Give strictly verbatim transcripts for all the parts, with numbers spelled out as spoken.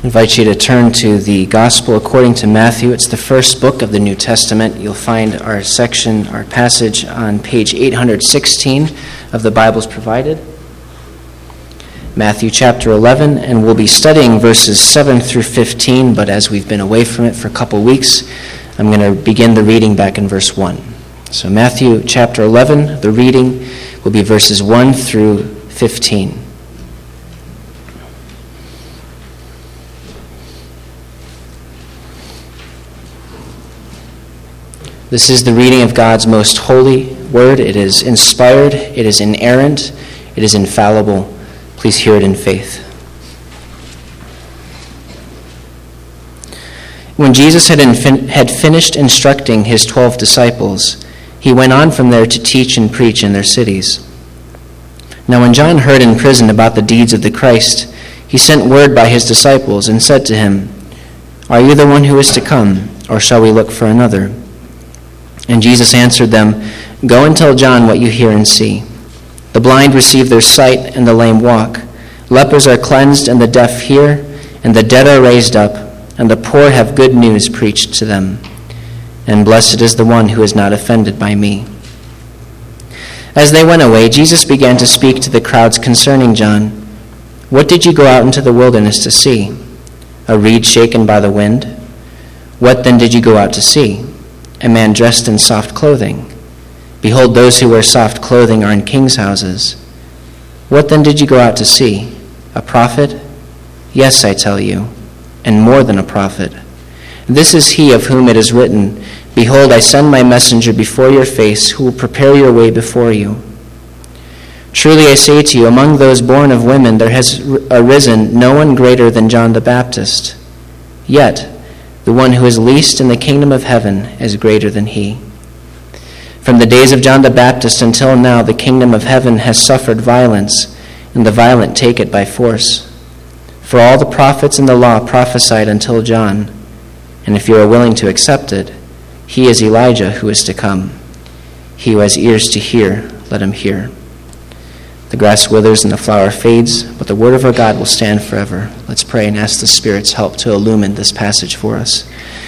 invite you to turn to the Gospel according to Matthew. It's the first book of the New Testament. You'll find our section, our passage on page eight hundred sixteen of the Bibles provided. Matthew chapter eleven, and we'll be studying verses seven through fifteen, but as we've been away from it for a couple weeks, I'm going to begin the reading back in verse one. So Matthew chapter eleven, the reading will be verses one through fifteen. This is the reading of God's most holy word. It is inspired, it is inerrant, it is infallible. Please hear it in faith. When Jesus had, infin- had finished instructing his twelve disciples, he went on from there to teach and preach in their cities. Now when John heard in prison about the deeds of the Christ, he sent word by his disciples and said to him, "Are you the one who is to come, or shall we look for another?" And Jesus answered them, "Go and tell John what you hear and see. The blind receive their sight, and the lame walk. Lepers are cleansed, and the deaf hear, and the dead are raised up, and the poor have good news preached to them. And blessed is the one who is not offended by me." As they went away, Jesus began to speak to the crowds concerning John. "What did you go out into the wilderness to see? A reed shaken by the wind? What then did you go out to see? A man dressed in soft clothing? Behold, those who wear soft clothing are in kings' houses. What then did you go out to see? A prophet? Yes, I tell you, and more than a prophet. This is he of whom it is written, 'Behold, I send my messenger before your face, who will prepare your way before you.' Truly I say to you, among those born of women there has arisen no one greater than John the Baptist. Yet the one who is least in the kingdom of heaven is greater than he. From the days of John the Baptist until now, the kingdom of heaven has suffered violence, and the violent take it by force. For all the prophets and the law prophesied until John, and if you are willing to accept it, he is Elijah who is to come. He who has ears to hear, let him hear." The grass withers and the flower fades, but the word of our God will stand forever. Let's pray and ask the Spirit's help to illumine this passage for us.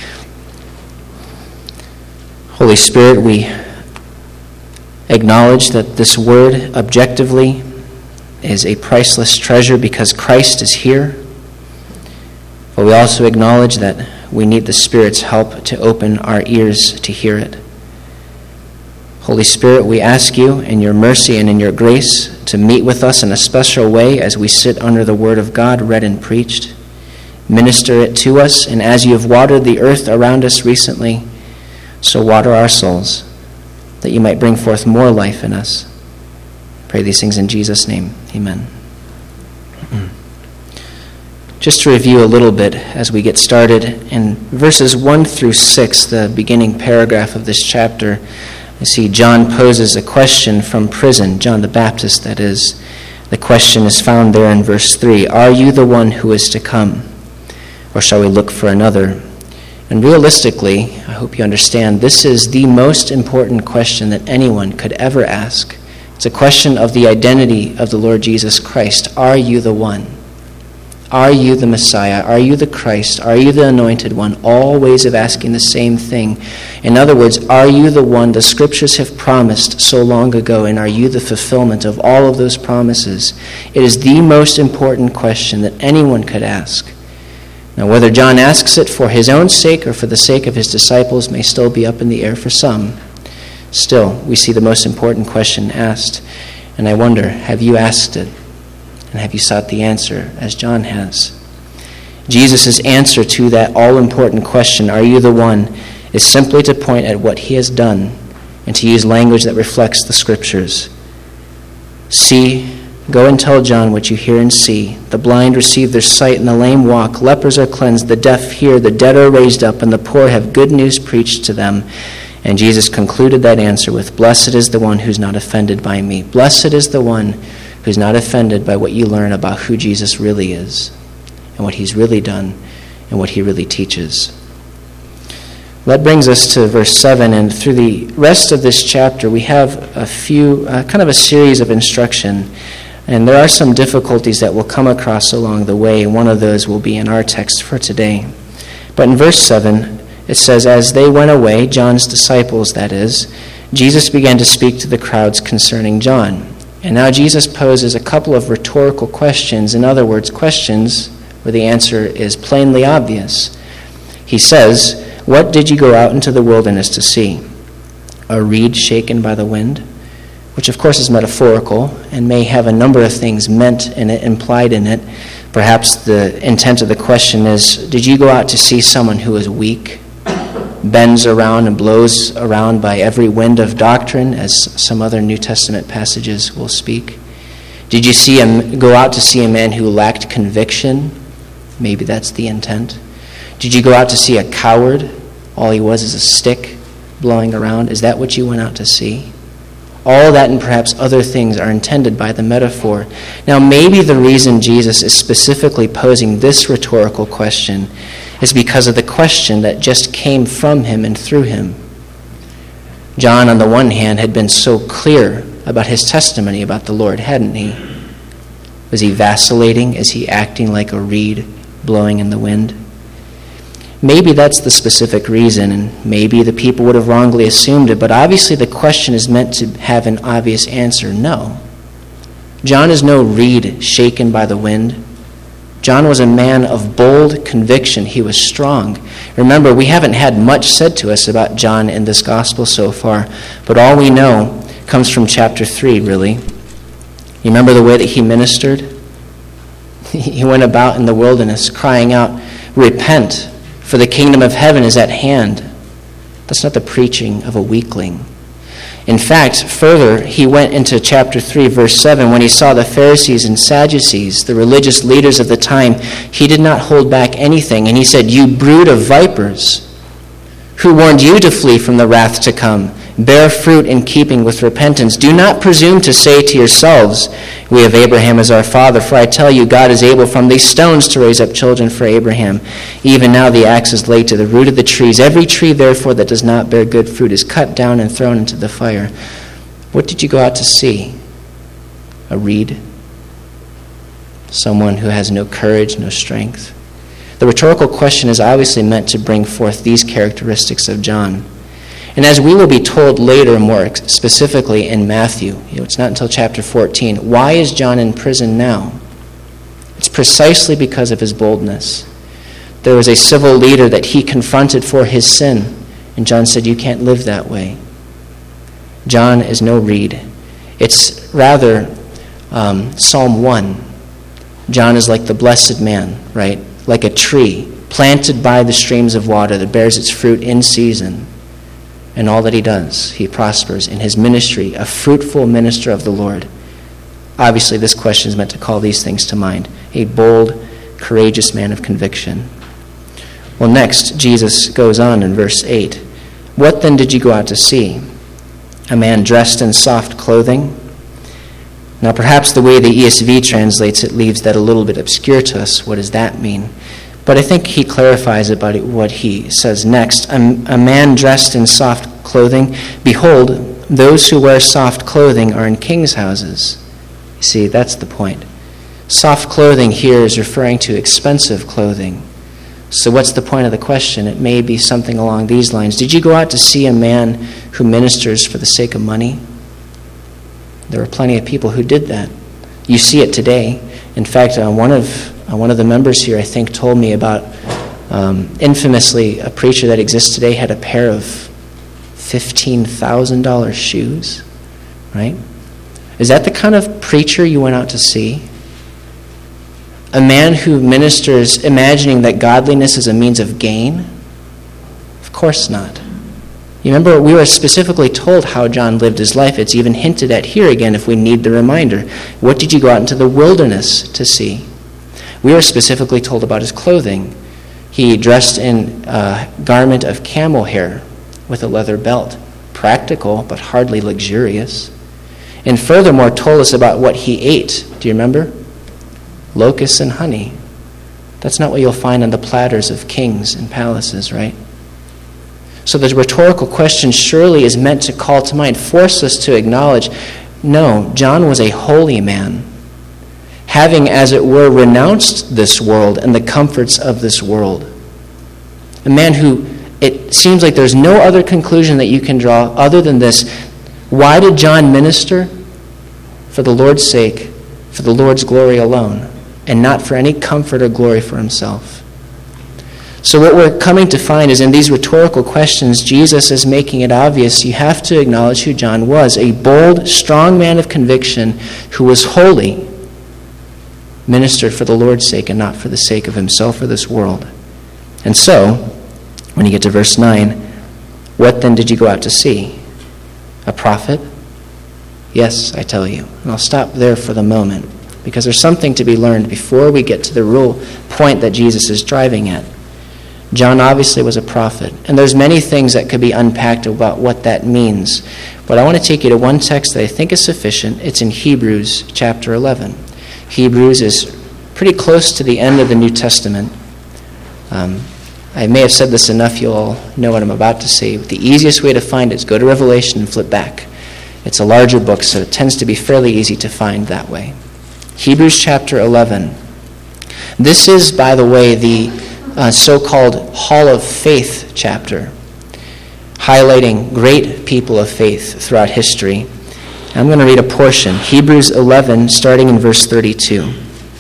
Holy Spirit, we acknowledge that this word objectively is a priceless treasure because Christ is here. But we also acknowledge that we need the Spirit's help to open our ears to hear it. Holy Spirit, we ask you in your mercy and in your grace to meet with us in a special way as we sit under the word of God read and preached. Minister it to us, and as you have watered the earth around us recently, so water our souls, that you might bring forth more life in us. Pray these things in Jesus' name. Amen. Just to review a little bit as we get started, in verses one through six, the beginning paragraph of this chapter, I see John poses a question from prison, John the Baptist, that is. The question is found there in verse three. Are you the one who is to come, or shall we look for another? And realistically, I hope you understand, this is the most important question that anyone could ever ask. It's a question of the identity of the Lord Jesus Christ. Are you the one? Are you the Messiah? Are you the Christ? Are you the Anointed One? All ways of asking the same thing. In other words, are you the one the Scriptures have promised so long ago, and are you the fulfillment of all of those promises? It is the most important question that anyone could ask. Now, whether John asks it for his own sake or for the sake of his disciples may still be up in the air for some. Still, we see the most important question asked. And I wonder, have you asked it? And have you sought the answer as John has? Jesus' answer to that all-important question, are you the one, is simply to point at what he has done and to use language that reflects the Scriptures. See, go and tell John what you hear and see. The blind receive their sight and the lame walk. Lepers are cleansed, the deaf hear, the dead are raised up, and the poor have good news preached to them. And Jesus concluded that answer with, blessed is the one who's not offended by me. Blessed is the one who's not offended by what you learn about who Jesus really is and what he's really done and what he really teaches. That brings us to verse seven, and through the rest of this chapter we have a few, uh, kind of a series of instruction. And there are some difficulties that we'll come across along the way. One of those will be in our text for today. But in verse seven, it says, "As they went away," John's disciples, that is, "Jesus began to speak to the crowds concerning John." And now Jesus poses a couple of rhetorical questions. In other words, questions where the answer is plainly obvious. He says, "What did you go out into the wilderness to see? A reed shaken by the wind?" Which of course is metaphorical and may have a number of things meant in it, implied in it. Perhaps the intent of the question is, did you go out to see someone who is weak, bends around and blows around by every wind of doctrine, as some other New Testament passages will speak? Did you see him go out to see a man who lacked conviction? Maybe that's the intent. Did you go out to see a coward? All he was is a stick blowing around. Is that what you went out to see? All that and perhaps other things are intended by the metaphor. Now, maybe the reason Jesus is specifically posing this rhetorical question is because of the question that just came from him and through him. John, on the one hand, had been so clear about his testimony about the Lord, hadn't he? Was he vacillating? Is he acting like a reed blowing in the wind? Maybe that's the specific reason, and maybe the people would have wrongly assumed it, but obviously the question is meant to have an obvious answer. No. John is no reed shaken by the wind. John was a man of bold conviction. He was strong. Remember, we haven't had much said to us about John in this gospel so far, but all we know comes from chapter three, really. You remember the way that he ministered? He went about in the wilderness crying out, "Repent, for the kingdom of heaven is at hand." That's not the preaching of a weakling. In fact, further, he went into chapter three, verse seven, when he saw the Pharisees and Sadducees, the religious leaders of the time, he did not hold back anything. And he said, "You brood of vipers, who warned you to flee from the wrath to come? Bear fruit in keeping with repentance. Do not presume to say to yourselves, 'We have Abraham as our father,' for I tell you, God is able from these stones to raise up children for Abraham. Even now the axe is laid to the root of the trees. Every tree, therefore, that does not bear good fruit is cut down and thrown into the fire." What did you go out to see? A reed? Someone who has no courage, no strength? The rhetorical question is obviously meant to bring forth these characteristics of John. And as we will be told later, more specifically in Matthew, you know, it's not until chapter fourteen, why is John in prison now? It's precisely because of his boldness. There was a civil leader that he confronted for his sin, and John said, "You can't live that way." John is no reed. It's rather um, Psalm one. John is like the blessed man, right? Like a tree planted by the streams of water that bears its fruit in season. And all that he does, he prospers in his ministry, a fruitful minister of the Lord. Obviously, this question is meant to call these things to mind. A bold, courageous man of conviction. Well, next, Jesus goes on in verse eight. "What then did you go out to see? A man dressed in soft clothing?" Now, perhaps the way the E S V translates it leaves that a little bit obscure to us. What does that mean? But I think he clarifies about what he says next. A, a man dressed in soft clothing, "Behold, those who wear soft clothing are in kings' houses." You see, that's the point. Soft clothing here is referring to expensive clothing. So what's the point of the question? It may be something along these lines. Did you go out to see a man who ministers for the sake of money? There are plenty of people who did that. You see it today. In fact, uh, one of uh, one of the members here, I think, told me about um, infamously a preacher that exists today had a pair of fifteen thousand dollars shoes, right? Is that the kind of preacher you went out to see? A man who ministers imagining that godliness is a means of gain? Of course not. You remember, we were specifically told how John lived his life. It's even hinted at here again if we need the reminder. What did you go out into the wilderness to see? We were specifically told about his clothing. He dressed in a garment of camel hair with a leather belt. Practical, but hardly luxurious. And furthermore, told us about what he ate. Do you remember? Locusts and honey. That's not what you'll find on the platters of kings and palaces, right? So the rhetorical question surely is meant to call to mind, force us to acknowledge, no, John was a holy man. having, as it were, renounced this world and the comforts of this world. A man who, it seems like there's no other conclusion that you can draw other than this. Why did John minister? For the Lord's sake, for the Lord's glory alone, and not for any comfort or glory for himself. So what we're coming to find is in these rhetorical questions, Jesus is making it obvious you have to acknowledge who John was, a bold, strong man of conviction who was holy, ministered for the Lord's sake and not for the sake of himself or this world. And so, when you get to verse nine, what then did you go out to see? A prophet? Yes, I tell you. And I'll stop there for the moment, because there's something to be learned before we get to the real point that Jesus is driving at. John obviously was a prophet, and there's many things that could be unpacked about what that means. But I want to take you to one text that I think is sufficient. It's in Hebrews chapter eleven. Hebrews is pretty close to the end of the New Testament. Um, I may have said this enough, you'll all know what I'm about to say. The easiest way to find it is go to Revelation and flip back. It's a larger book, so it tends to be fairly easy to find that way. Hebrews chapter eleven. This is, by the way, the uh, so-called Hall of Faith chapter, highlighting great people of faith throughout history. I'm going to read a portion, Hebrews eleven, starting in verse thirty-two.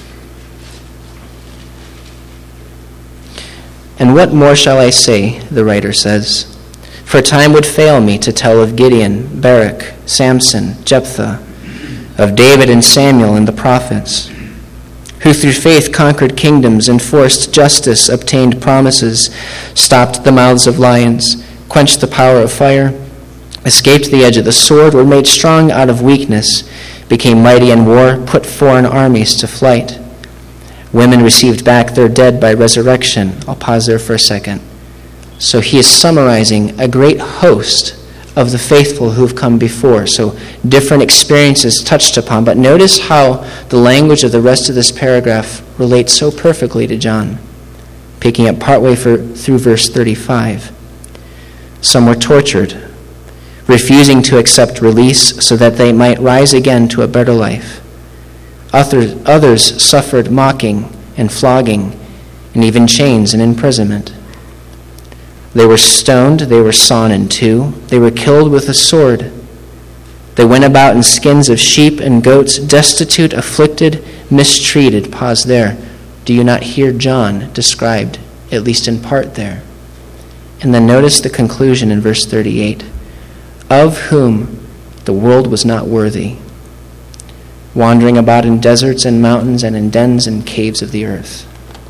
And what more shall I say, the writer says, for time would fail me to tell of Gideon, Barak, Samson, Jephthah, of David and Samuel and the prophets, who through faith conquered kingdoms, enforced justice, obtained promises, stopped the mouths of lions, quenched the power of fire, escaped the edge of the sword, were made strong out of weakness, became mighty in war, put foreign armies to flight. Women received back their dead by resurrection. I'll pause there for a second. So he is summarizing a great host of the faithful who've come before. So different experiences touched upon. But notice how the language of the rest of this paragraph relates so perfectly to John. Picking up partway for, through verse thirty-five. Some were tortured, refusing to accept release so that they might rise again to a better life. Others, others suffered mocking and flogging and even chains and imprisonment. They were stoned, they were sawn in two, they were killed with a sword. They went about in skins of sheep and goats, destitute, afflicted, mistreated. Pause there. Do you not hear John described, at least in part there? And then notice the conclusion in verse thirty-eight. Of whom the world was not worthy, wandering about in deserts and mountains and in dens and caves of the earth.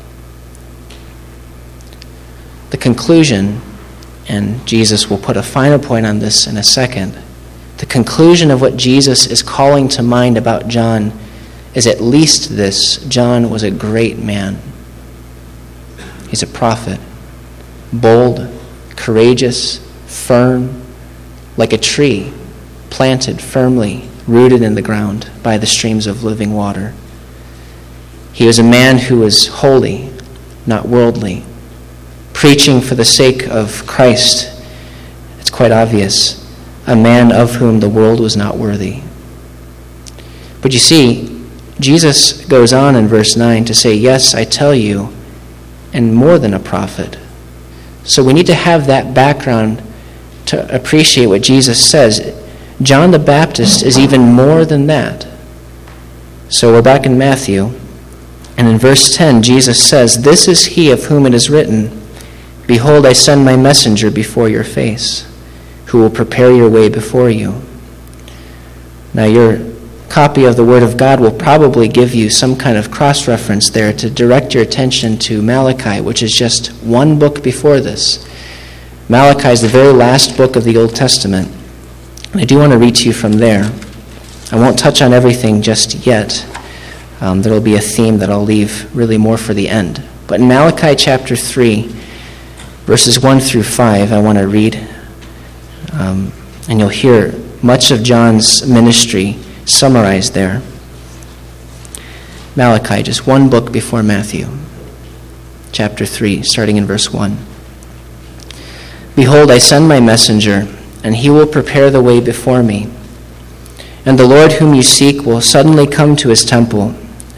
The conclusion, and Jesus will put a finer point on this in a second, the conclusion of what Jesus is calling to mind about John is at least this: John was a great man. He's a prophet, bold, courageous, firm, like a tree planted firmly, rooted in the ground by the streams of living water. He was a man who was holy, not worldly, preaching for the sake of Christ. It's quite obvious. A man of whom the world was not worthy. But you see, Jesus goes on in verse nine to say, yes, I tell you, and more than a prophet. So we need to have that background to appreciate what Jesus says. John the Baptist is even more than that. So we're back in Matthew, and in verse ten, Jesus says, this is he of whom it is written, behold, I send my messenger before your face, who will prepare your way before you. Now your copy of the Word of God will probably give you some kind of cross-reference there to direct your attention to Malachi, which is just one book before this. Malachi is the very last book of the Old Testament. I do want to read to you from there. I won't touch on everything just yet. Um, there will be a theme that I'll leave really more for the end. But in Malachi chapter three, verses one through five, I want to read. Um, and you'll hear much of John's ministry summarized there. Malachi, just one book before Matthew. Chapter three, starting in verse one. Behold, I send my messenger, and he will prepare the way before me. And the Lord whom you seek will suddenly come to his temple,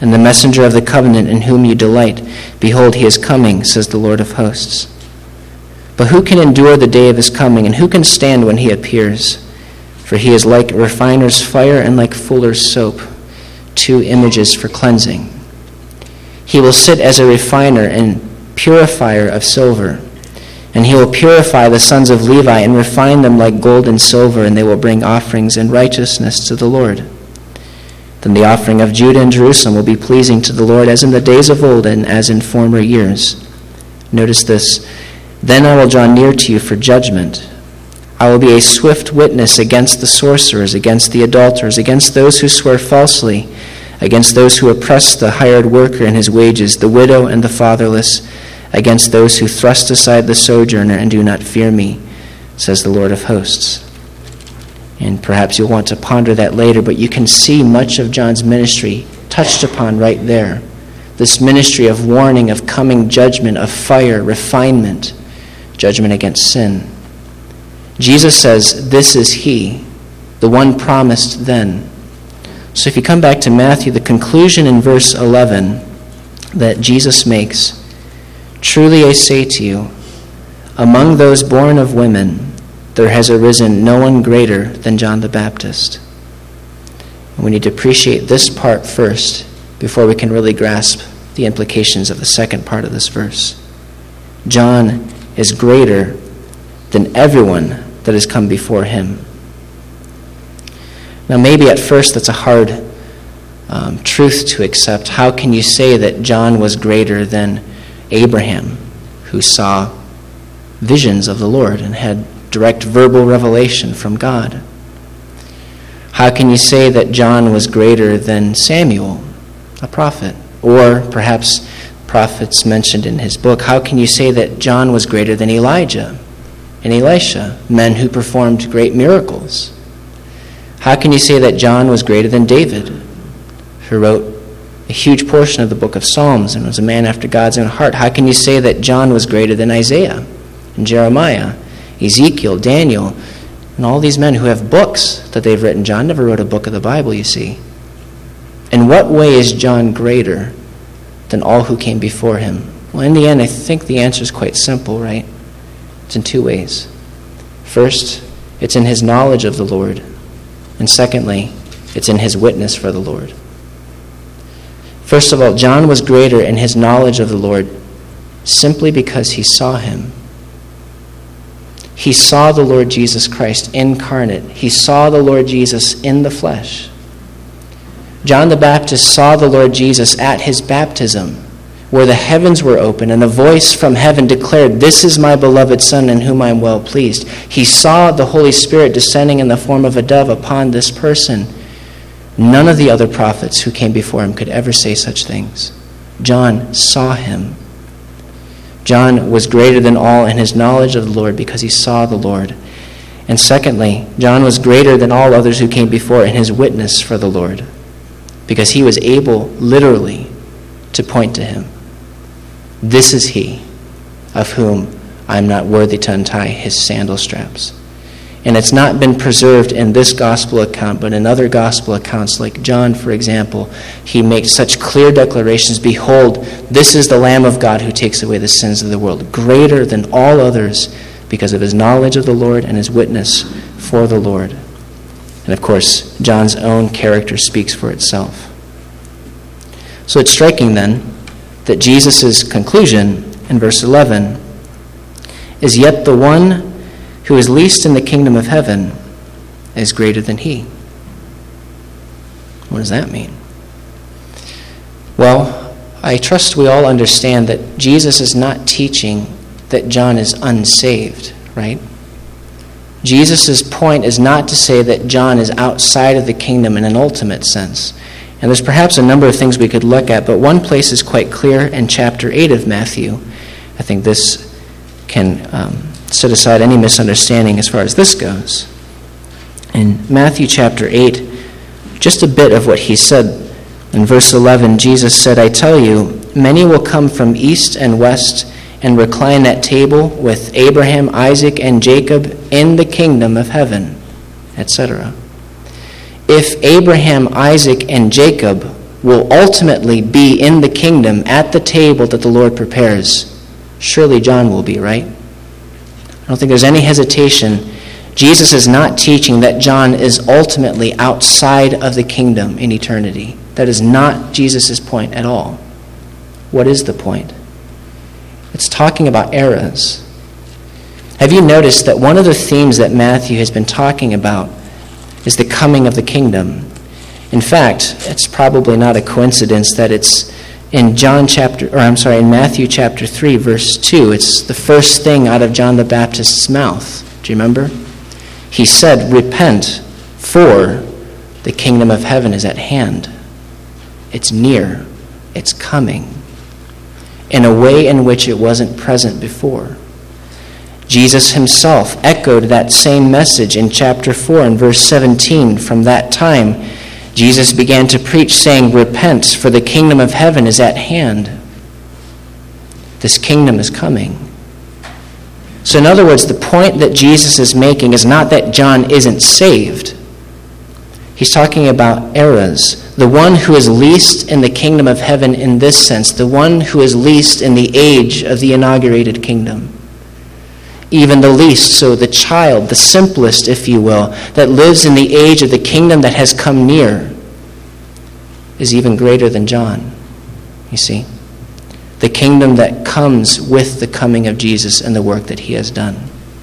and the messenger of the covenant in whom you delight. Behold, he is coming, says the Lord of hosts. But who can endure the day of his coming, and who can stand when he appears? For he is like a refiner's fire and like fuller's soap, two images for cleansing. He will sit as a refiner and purifier of silver, and he will purify the sons of Levi and refine them like gold and silver, and they will bring offerings in righteousness to the Lord. Then the offering of Judah and Jerusalem will be pleasing to the Lord, as in the days of old and as in former years. Notice this. Then I will draw near to you for judgment. I will be a swift witness against the sorcerers, against the adulterers, against those who swear falsely, against those who oppress the hired worker and his wages, the widow and the fatherless, against those who thrust aside the sojourner and do not fear me, says the Lord of hosts. And perhaps you'll want to ponder that later, but you can see much of John's ministry touched upon right there. This ministry of warning, of coming judgment, of fire, refinement, judgment against sin. Jesus says, this is he, the one promised then. So if you come back to Matthew, the conclusion in verse eleven that Jesus makes, truly I say to you, among those born of women, there has arisen no one greater than John the Baptist. And we need to appreciate this part first before we can really grasp the implications of the second part of this verse. John is greater than everyone that has come before him. Now maybe at first that's a hard um, truth to accept. How can you say that John was greater than Abraham, who saw visions of the Lord and had direct verbal revelation from God? How can you say that John was greater than Samuel, a prophet, or perhaps prophets mentioned in his book? How can you say that John was greater than Elijah and Elisha, men who performed great miracles? How can you say that John was greater than David, who wrote a huge portion of the book of Psalms and was a man after God's own heart? How can you say that John was greater than Isaiah and Jeremiah, Ezekiel, Daniel, and all these men who have books that they've written? John never wrote a book of the Bible, you see. In what way is John greater than all who came before him? Well, in the end, I think the answer is quite simple, right? It's in two ways. First, it's in his knowledge of the Lord. And secondly, it's in his witness for the Lord. First of all, John was greater in his knowledge of the Lord simply because he saw him. He saw the Lord Jesus Christ incarnate. He saw the Lord Jesus in the flesh. John the Baptist saw the Lord Jesus at his baptism, where the heavens were open and a voice from heaven declared, "This is my beloved Son in whom I am well pleased." He saw the Holy Spirit descending in the form of a dove upon this person. None of the other prophets who came before him could ever say such things. John saw him. John was greater than all in his knowledge of the Lord because he saw the Lord. And secondly, John was greater than all others who came before in his witness for the Lord because he was able literally to point to him. This is he of whom I am not worthy to untie his sandal straps. And it's not been preserved in this gospel account, but in other gospel accounts, like John, for example, he makes such clear declarations. Behold, this is the Lamb of God who takes away the sins of the world, greater than all others because of his knowledge of the Lord and his witness for the Lord. And of course, John's own character speaks for itself. So it's striking then that Jesus' conclusion in verse eleven is, "Yet the one who is least in the kingdom of heaven is greater than he." What does that mean? Well, I trust we all understand that Jesus is not teaching that John is unsaved, right? Jesus' point is not to say that John is outside of the kingdom in an ultimate sense. And there's perhaps a number of things we could look at, but one place is quite clear in chapter eight of Matthew. I think this can um, set aside any misunderstanding as far as this goes. In Matthew chapter eight, just a bit of what he said. In verse eleven, Jesus said, "I tell you, many will come from east and west and recline at table with Abraham, Isaac, and Jacob in the kingdom of heaven," et cetera. If Abraham, Isaac, and Jacob will ultimately be in the kingdom at the table that the Lord prepares, surely John will be, right? I don't think there's any hesitation. Jesus is not teaching that John is ultimately outside of the kingdom in eternity. That is not Jesus' point at all. What is the point? It's talking about eras. Have you noticed that one of the themes that Matthew has been talking about is the coming of the kingdom? In fact, it's probably not a coincidence that it's in John chapter, or I'm sorry, in Matthew chapter three, verse two. It's the first thing out of John the Baptist's mouth. Do you remember? He said, "Repent, for the kingdom of heaven is at hand." It's near. It's coming. In a way in which it wasn't present before. Jesus himself echoed that same message in chapter four and verse seventeen. From that time, Jesus began to preach, saying, "Repent, for the kingdom of heaven is at hand." This kingdom is coming. So in other words, the point that Jesus is making is not that John isn't saved. He's talking about eras. The one who is least in the kingdom of heaven in this sense, the one who is least in the age of the inaugurated kingdom. Even the least, so the child, the simplest, if you will, that lives in the age of the kingdom that has come near, is even greater than John, you see. The kingdom that comes with the coming of Jesus and the work that he has done.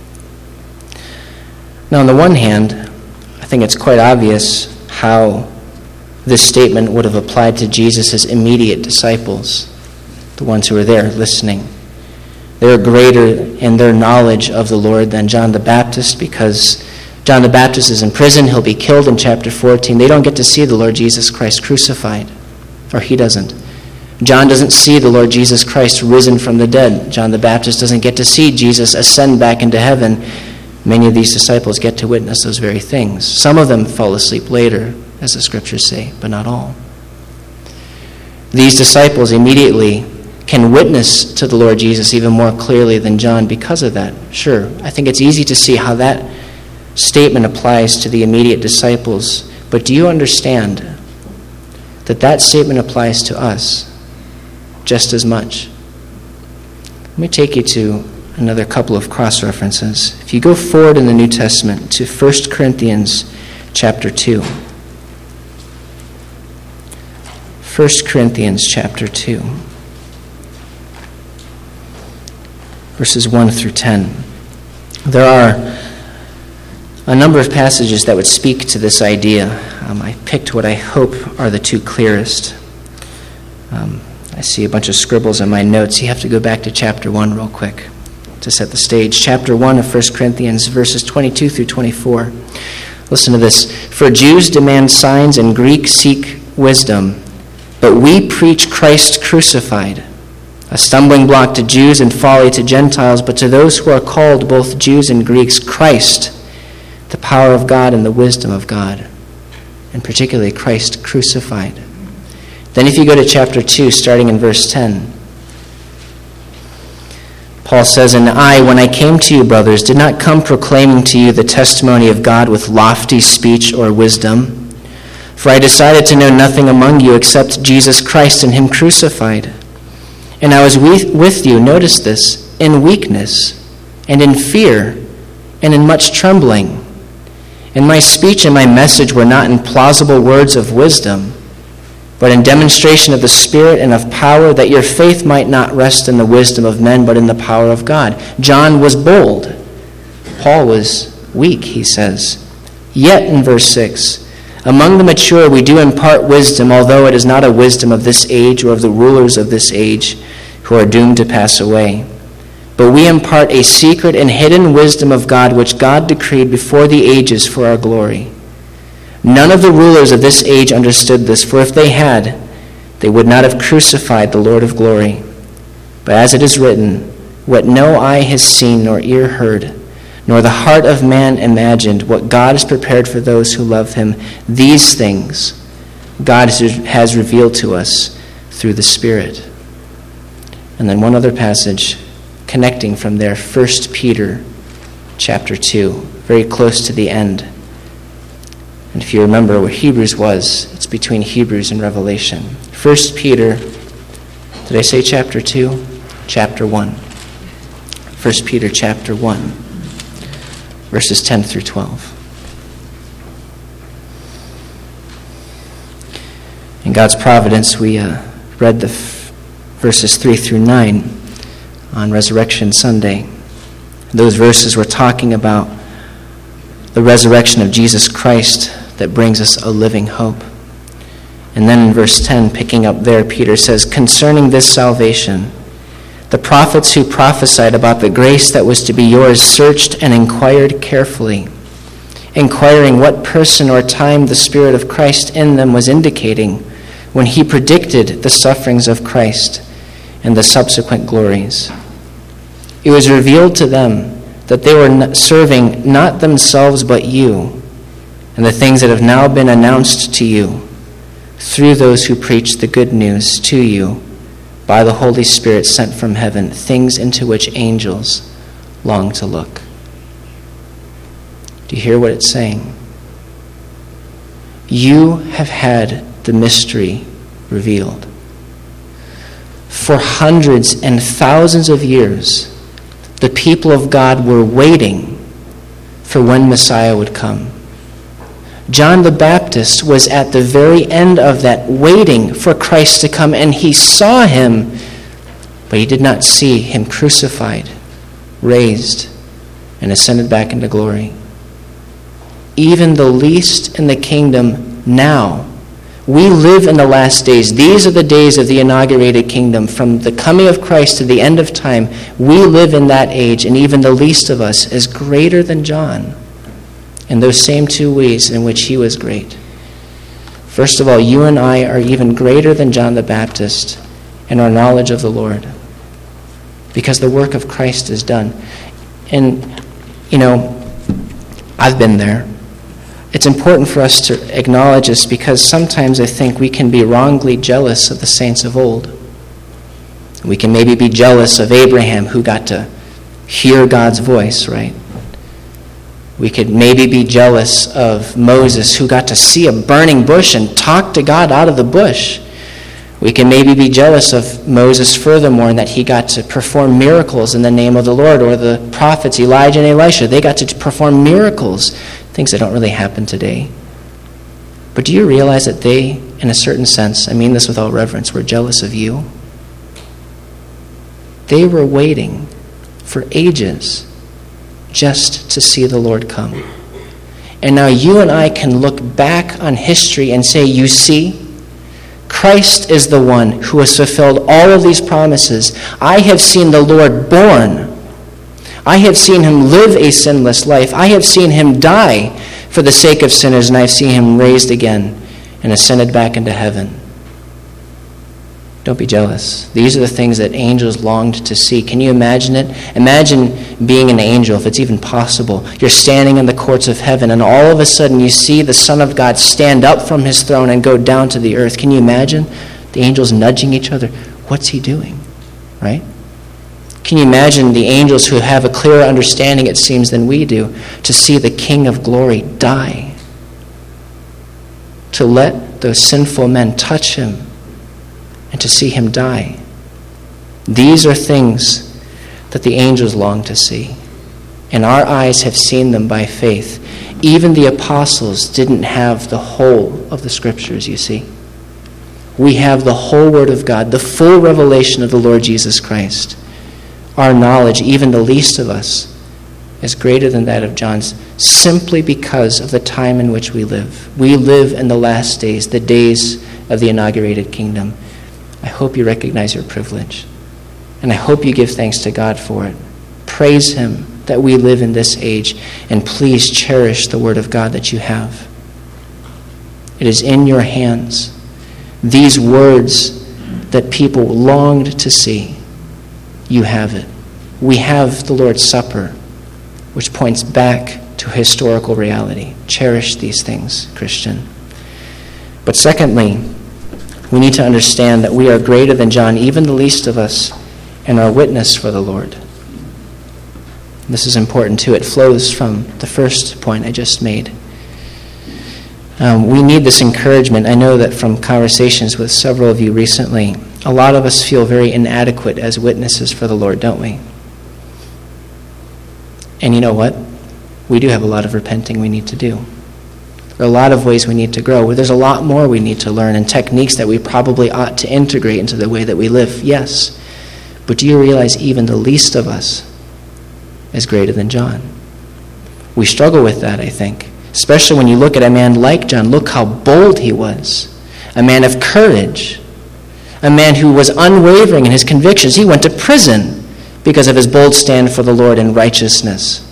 Now, on the one hand, I think it's quite obvious how this statement would have applied to Jesus' immediate disciples, the ones who were there listening. They were greater in their knowledge of the Lord than John the Baptist, because John the Baptist is in prison. He'll be killed in chapter fourteen. They don't get to see the Lord Jesus Christ crucified, or he doesn't. John doesn't see the Lord Jesus Christ risen from the dead. John the Baptist doesn't get to see Jesus ascend back into heaven. Many of these disciples get to witness those very things. Some of them fall asleep later, as the scriptures say, but not all. These disciples immediately can witness to the Lord Jesus even more clearly than John because of that. Sure, I think it's easy to see how that statement applies to the immediate disciples, but do you understand that that statement applies to us just as much? Let me take you to another couple of cross-references. If you go forward in the New Testament to First Corinthians chapter two. First Corinthians chapter two. Verses one through ten. There are a number of passages that would speak to this idea. Um, I picked what I hope are the two clearest. Um, I see a bunch of scribbles in my notes. You have to go back to chapter one real quick to set the stage. Chapter one of First Corinthians, verses twenty-two through twenty-four. Listen to this. "For Jews demand signs and Greeks seek wisdom, but we preach Christ crucified, a stumbling block to Jews and folly to Gentiles, but to those who are called, both Jews and Greeks, Christ, the power of God and the wisdom of God," and particularly Christ crucified. Then if you go to chapter two, starting in verse ten, Paul says, "And I, when I came to you, brothers, did not come proclaiming to you the testimony of God with lofty speech or wisdom, for I decided to know nothing among you except Jesus Christ and him crucified. And I was with you," notice this, "in weakness and in fear and in much trembling. And my speech and my message were not in plausible words of wisdom, but in demonstration of the Spirit and of power, that your faith might not rest in the wisdom of men, but in the power of God." John was bold. Paul was weak, he says. "Yet," in verse six, "among the mature we do impart wisdom, although it is not a wisdom of this age or of the rulers of this age, who are doomed to pass away. But we impart a secret and hidden wisdom of God, which God decreed before the ages for our glory. None of the rulers of this age understood this, for if they had, they would not have crucified the Lord of glory. But as it is written, what no eye has seen nor ear heard, nor the heart of man imagined, what God has prepared for those who love him, these things God has revealed to us through the Spirit." And then one other passage connecting from there, First Peter chapter two, very close to the end. And if you remember where Hebrews was, it's between Hebrews and Revelation. First Peter, did I say chapter two? Chapter one. First Peter chapter one, verses ten through twelve. In God's providence, we uh, read the f- verses three through nine on Resurrection Sunday. Those verses were talking about the resurrection of Jesus Christ that brings us a living hope. And then in verse ten, picking up there, Peter says, concerning this salvation, the prophets who prophesied about the grace that was to be yours searched and inquired carefully, inquiring what person or time the Spirit of Christ in them was indicating when he predicted the sufferings of Christ and the subsequent glories. It was revealed to them that they were serving not themselves but you, and the things that have now been announced to you through those who preach the good news to you by the Holy Spirit sent from heaven, things into which angels long to look. Do you hear what it's saying? You have had the mystery revealed. For hundreds and thousands of years, the people of God were waiting for when Messiah would come. John the Baptist was at the very end of that, waiting for Christ to come, and he saw him, but he did not see him crucified, raised, and ascended back into glory. Even the least in the kingdom now, we live in the last days. These are the days of the inaugurated kingdom. From the coming of Christ to the end of time, we live in that age, and even the least of us is greater than John in those same two ways in which he was great. First of all, you and I are even greater than John the Baptist in our knowledge of the Lord, because the work of Christ is done. And, you know, I've been there. It's important for us to acknowledge this, because sometimes I think we can be wrongly jealous of the saints of old. We can maybe be jealous of Abraham, who got to hear God's voice, right? We could maybe be jealous of Moses, who got to see a burning bush and talk to God out of the bush. We can maybe be jealous of Moses furthermore, in that he got to perform miracles in the name of the Lord, or the prophets Elijah and Elisha. They got to perform miracles, things that don't really happen today. But do you realize that they, in a certain sense, I mean this with all reverence, were jealous of you? They were waiting for ages just to see the Lord come. And now you and I can look back on history and say, you see, Christ is the one who has fulfilled all of these promises. I have seen the Lord born. I have seen him live a sinless life. I have seen him die for the sake of sinners, and I've seen him raised again and ascended back into heaven. Don't be jealous. These are the things that angels longed to see. Can you imagine it? Imagine being an angel, if it's even possible. You're standing in the courts of heaven, and all of a sudden you see the Son of God stand up from his throne and go down to the earth. Can you imagine the angels nudging each other? What's he doing? Right? Can you imagine the angels, who have a clearer understanding, it seems, than we do, to see the King of glory die? To let those sinful men touch him and to see him die. These are things that the angels long to see. And our eyes have seen them by faith. Even the apostles didn't have the whole of the scriptures, you see. We have the whole Word of God, the full revelation of the Lord Jesus Christ. Our knowledge, even the least of us, is greater than that of John's, simply because of the time in which we live. We live in the last days, the days of the inaugurated kingdom. I hope you recognize your privilege, and I hope you give thanks to God for it. Praise him that we live in this age, and please cherish the Word of God that you have. It is in your hands. These words that people longed to see, you have it. We have the Lord's Supper, which points back to historical reality. Cherish these things, Christian. But secondly, we need to understand that we are greater than John, even the least of us, and our witness for the Lord. This is important too. It flows from the first point I just made. Um, we need this encouragement. I know that from conversations with several of you recently, a lot of us feel very inadequate as witnesses for the Lord, don't we? And you know what? We do have a lot of repenting we need to do. There are a lot of ways we need to grow. There's a lot more we need to learn and techniques that we probably ought to integrate into the way that we live, yes. But do you realize even the least of us is greater than John? We struggle with that, I think. Especially when you look at a man like John. Look how bold he was. A man of courage. A man who was unwavering in his convictions. He went to prison because of his bold stand for the Lord in righteousness.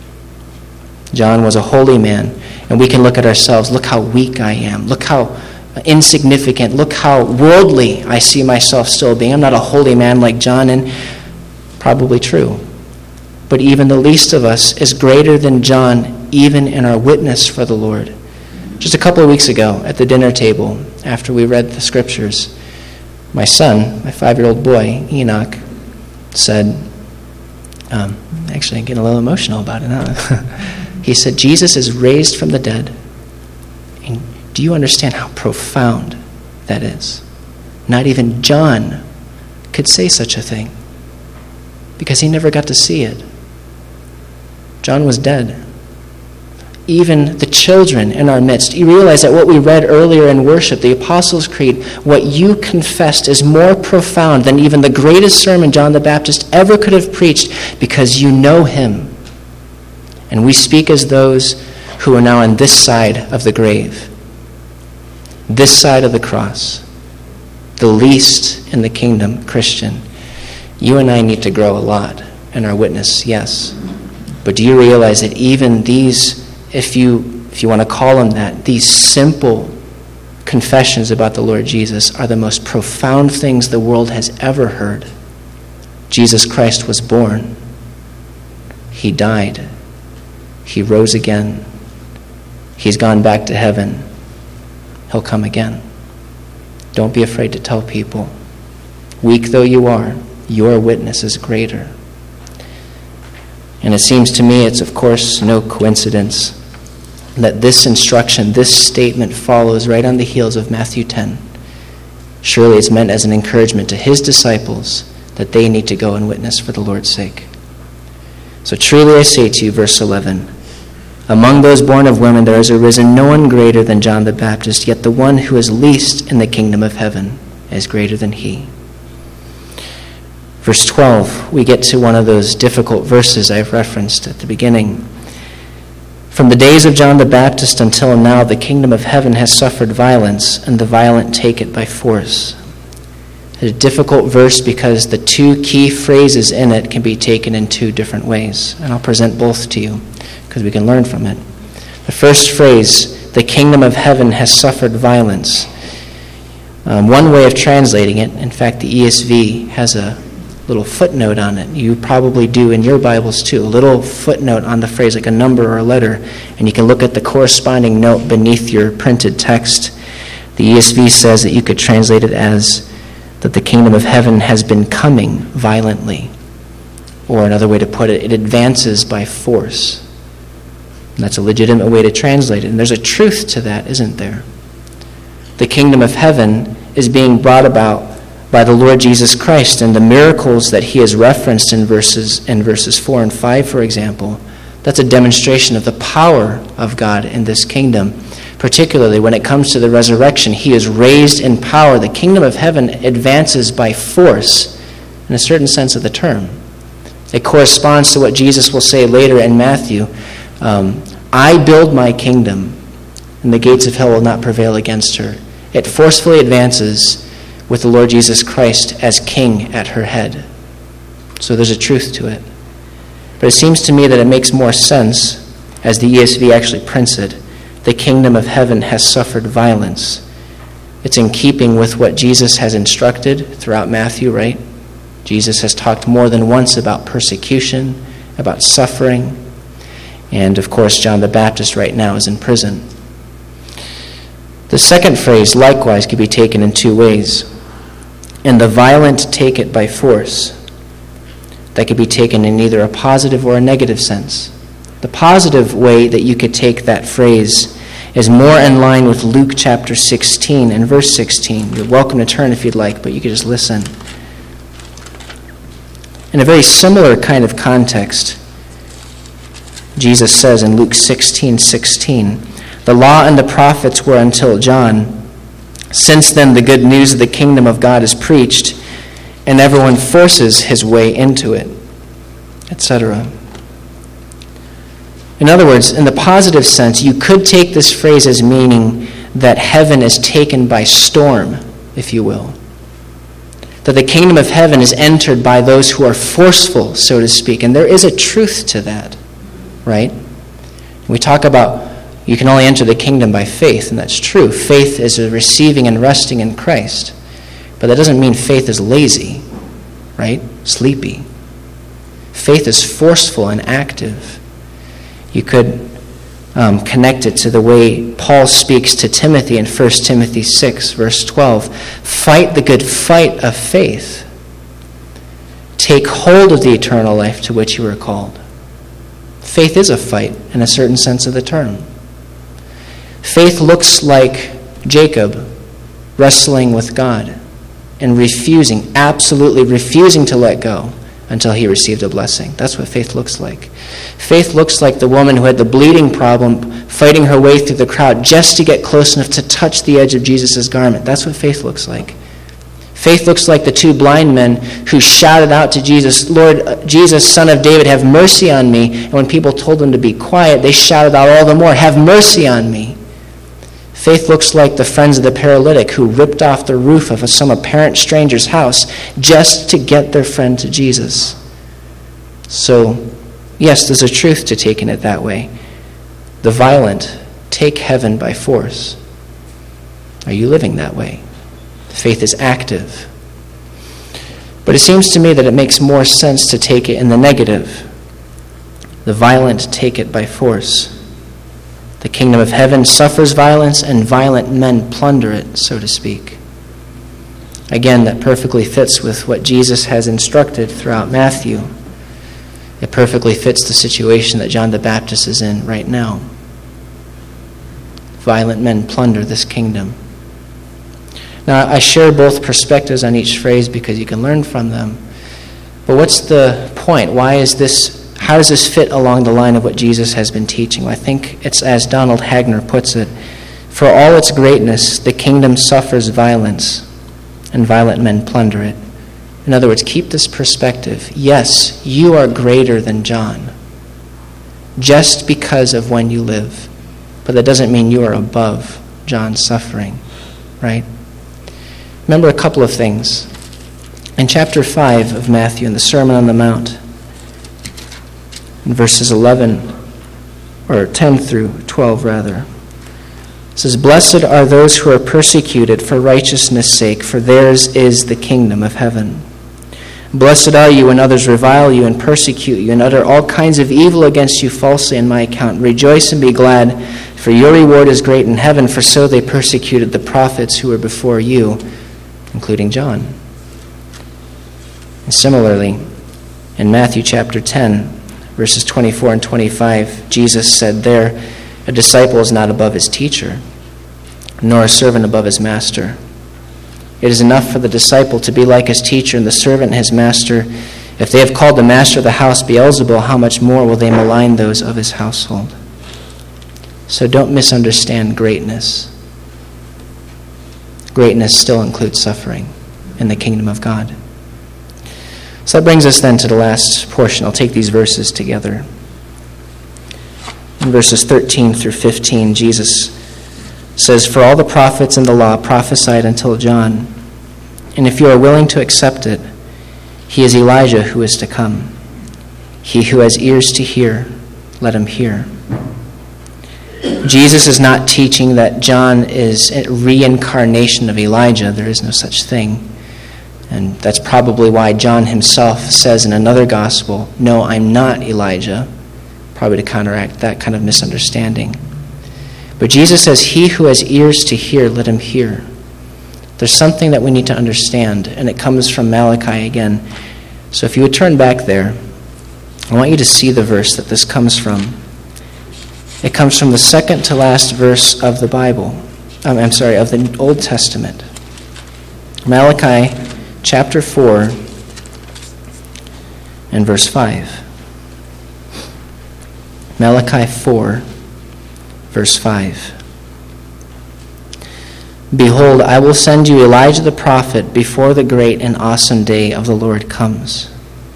John was a holy man. And we can look at ourselves. Look how weak I am. Look how insignificant. Look how worldly I see myself still being. I'm not a holy man like John, and probably true. But even the least of us is greater than John, even in our witness for the Lord. Just a couple of weeks ago at the dinner table, after we read the scriptures, my son, my five-year-old boy, Enoch, said, um, actually I'm getting a little emotional about it now. He said, Jesus is raised from the dead. And do you understand how profound that is? Not even John could say such a thing because he never got to see it. John was dead. Even the children in our midst. You realize that what we read earlier in worship, the Apostles' Creed, what you confessed is more profound than even the greatest sermon John the Baptist ever could have preached because you know him. And we speak as those who are now on this side of the grave, this side of the cross, the least in the kingdom, Christian. You and I need to grow a lot in our witness, yes. But do you realize that even these, if you if you want to call them that, these simple confessions about the Lord Jesus are the most profound things the world has ever heard? Jesus Christ was born. He died. He rose again. He's gone back to heaven. He'll come again. Don't be afraid to tell people. Weak though you are, your witness is greater. And it seems to me it's, of course, no coincidence that this instruction, this statement follows right on the heels of Matthew ten. Surely it's meant as an encouragement to his disciples that they need to go and witness for the Lord's sake. So truly I say to you, verse eleven, among those born of women there has arisen no one greater than John the Baptist, yet the one who is least in the kingdom of heaven is greater than he. Verse twelve, we get to one of those difficult verses I've referenced at the beginning. From the days of John the Baptist until now, the kingdom of heaven has suffered violence, and the violent take it by force. It's a difficult verse because the two key phrases in it can be taken in two different ways. And I'll present both to you because we can learn from it. The first phrase, the kingdom of heaven has suffered violence. Um, one way of translating it, in fact, the E S V has a little footnote on it. You probably do in your Bibles too. A little footnote on the phrase, like a number or a letter. And you can look at the corresponding note beneath your printed text. The E S V says that you could translate it as that the kingdom of heaven has been coming violently. Or another way to put it, it advances by force. And that's a legitimate way to translate it. And there's a truth to that, isn't there? The kingdom of heaven is being brought about by the Lord Jesus Christ, and the miracles that he has referenced in verses in verses four and five, for example, that's a demonstration of the power of God in this kingdom. Particularly when it comes to the resurrection, he is raised in power. The kingdom of heaven advances by force in a certain sense of the term. It corresponds to what Jesus will say later in Matthew. Um, I build my kingdom, and the gates of hell will not prevail against her. It forcefully advances with the Lord Jesus Christ as king at her head. So there's a truth to it. But it seems to me that it makes more sense, as the E S V actually prints it, the kingdom of heaven has suffered violence. It's in keeping with what Jesus has instructed throughout Matthew, right? Jesus has talked more than once about persecution, about suffering, and of course John the Baptist right now is in prison. The second phrase likewise could be taken in two ways. And the violent take it by force. That could be taken in either a positive or a negative sense. The positive way that you could take that phrase is more in line with Luke chapter sixteen and verse sixteen. You're welcome to turn if you'd like, but you can just listen. In a very similar kind of context, Jesus says in Luke sixteen sixteen, "The law and the prophets were until John. Since then the good news of the kingdom of God is preached, and everyone forces his way into it," et cetera. In other words, in the positive sense, you could take this phrase as meaning that heaven is taken by storm, if you will. That the kingdom of heaven is entered by those who are forceful, so to speak. And there is a truth to that, right? We talk about you can only enter the kingdom by faith, and that's true. Faith is a receiving and resting in Christ. But that doesn't mean faith is lazy, right? Sleepy. Faith is forceful and active. You could um, connect it to the way Paul speaks to Timothy in First Timothy six, verse twelve. Fight the good fight of faith. Take hold of the eternal life to which you were called. Faith is a fight in a certain sense of the term. Faith looks like Jacob wrestling with God and refusing, absolutely refusing to let go until he received a blessing. That's what faith looks like. Faith looks like the woman who had the bleeding problem, fighting her way through the crowd just to get close enough to touch the edge of Jesus' garment. That's what faith looks like. Faith looks like the two blind men who shouted out to Jesus, "Lord, uh, Jesus, Son of David, have mercy on me." And when people told them to be quiet, they shouted out all the more, "Have mercy on me." Faith looks like the friends of the paralytic who ripped off the roof of some apparent stranger's house just to get their friend to Jesus. So, yes, there's a truth to taking it that way. The violent take heaven by force. Are you living that way? Faith is active. But it seems to me that it makes more sense to take it in the negative. The violent take it by force. The kingdom of heaven suffers violence, and violent men plunder it, so to speak. Again, that perfectly fits with what Jesus has instructed throughout Matthew. It perfectly fits the situation that John the Baptist is in right now. Violent men plunder this kingdom. Now, I share both perspectives on each phrase because you can learn from them. But what's the point? Why is this, how does this fit along the line of what Jesus has been teaching? Well, I think it's as Donald Hagner puts it, for all its greatness, the kingdom suffers violence, and violent men plunder it. In other words, keep this perspective. Yes, you are greater than John, just because of when you live. But that doesn't mean you are above John's suffering, right? Remember a couple of things. In chapter five of Matthew, in the Sermon on the Mount, in verses eleven, or ten through twelve rather, it says, "Blessed are those who are persecuted for righteousness' sake, for theirs is the kingdom of heaven. Blessed are you when others revile you and persecute you and utter all kinds of evil against you falsely on my account. Rejoice and be glad, for your reward is great in heaven, for so they persecuted the prophets who were before you," including John. And similarly, in Matthew chapter ten, verses twenty-four and twenty-five, Jesus said there, "A disciple is not above his teacher, nor a servant above his master. It is enough for the disciple to be like his teacher and the servant his master. If they have called the master of the house Beelzebul, how much more will they malign those of his household?" So don't misunderstand greatness. Greatness still includes suffering in the kingdom of God. So that brings us then to the last portion. I'll take these verses together. In verses thirteen through fifteen, Jesus says, "For all the prophets and the law prophesied until John. And if you are willing to accept it, he is Elijah who is to come. He who has ears to hear, let him hear." Jesus is not teaching that John is a reincarnation of Elijah. There is no such thing. And that's probably why John himself says in another gospel, "No, I'm not Elijah," probably to counteract that kind of misunderstanding. But Jesus says, "He who has ears to hear, let him hear." There's something that we need to understand, and it comes from Malachi again. So if you would turn back there, I want you to see the verse that this comes from. It comes from the second to last verse of the Bible. Um, I'm sorry, of the Old Testament. Malachi chapter four and verse five. Malachi four, verse five. Behold, I will send you Elijah the prophet before the great and awesome day of the Lord comes.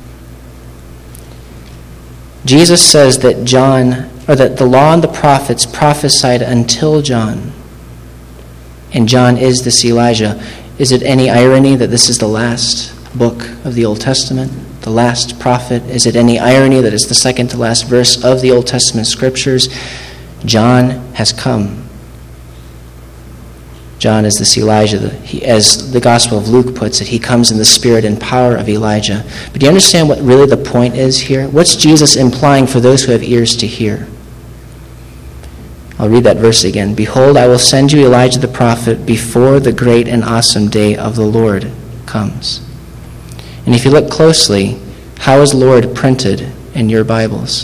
Jesus says that John, or that the law and the prophets prophesied until John. And John is this Elijah. Is it any irony that this is the last book of the Old Testament? The last prophet? Is it any irony that it's the second to last verse of the Old Testament scriptures? John has come. John is this Elijah. He, as the Gospel of Luke puts it, he comes in the spirit and power of Elijah. But do you understand what really the point is here? What's Jesus implying for those who have ears to hear? I'll read that verse again. Behold, I will send you Elijah the prophet before the great and awesome day of the Lord comes. And if you look closely, how is Lord printed in your Bibles?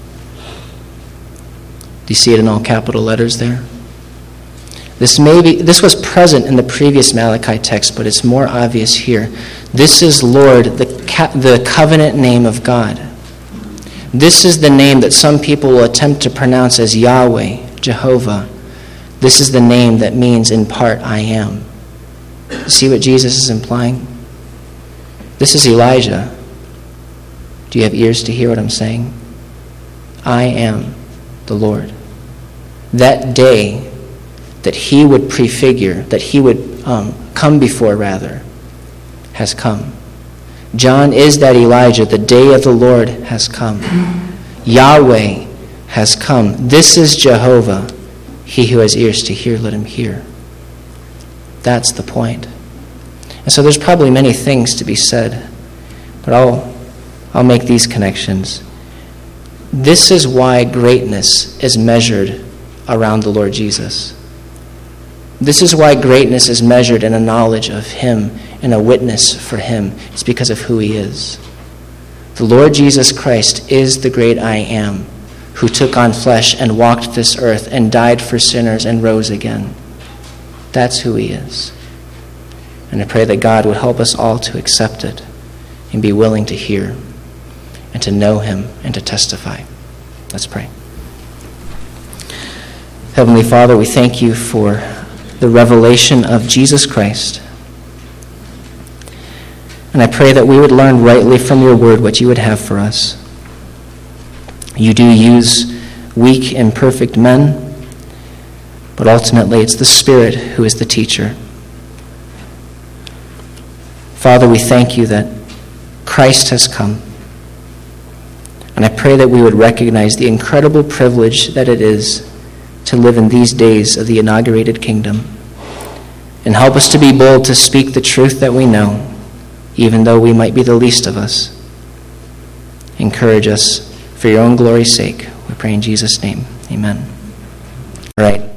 Do you see it in all capital letters there? This may be, this was present in the previous Malachi text, but it's more obvious here. This is Lord, the, the covenant name of God. This is the name that some people will attempt to pronounce as Yahweh, Jehovah. This is the name that means in part, I am. See what Jesus is implying? This is Elijah. Do you have ears to hear what I'm saying? I am the Lord. That day that he would prefigure, that he would um, come before, rather, has come. John is that Elijah. The day of the Lord has come. Yahweh has come. This is Jehovah. He who has ears to hear, let him hear. That's the point. And so there's probably many things to be said, but I'll, I'll make these connections. This is why greatness is measured around the Lord Jesus. This is why greatness is measured in a knowledge of him and a witness for him. It's because of who he is. The Lord Jesus Christ is the great I am, who took on flesh and walked this earth and died for sinners and rose again. That's who he is. And I pray that God would help us all to accept it and be willing to hear and to know him and to testify. Let's pray. Heavenly Father, we thank you for the revelation of Jesus Christ. And I pray that we would learn rightly from your word what you would have for us. You do use weak, imperfect men, but ultimately it's the Spirit who is the teacher. Father, we thank you that Christ has come. And I pray that we would recognize the incredible privilege that it is to live in these days of the inaugurated kingdom. And help us to be bold to speak the truth that we know, even though we might be the least of us. Encourage us for your own glory's sake. We pray in Jesus' name. Amen. All right.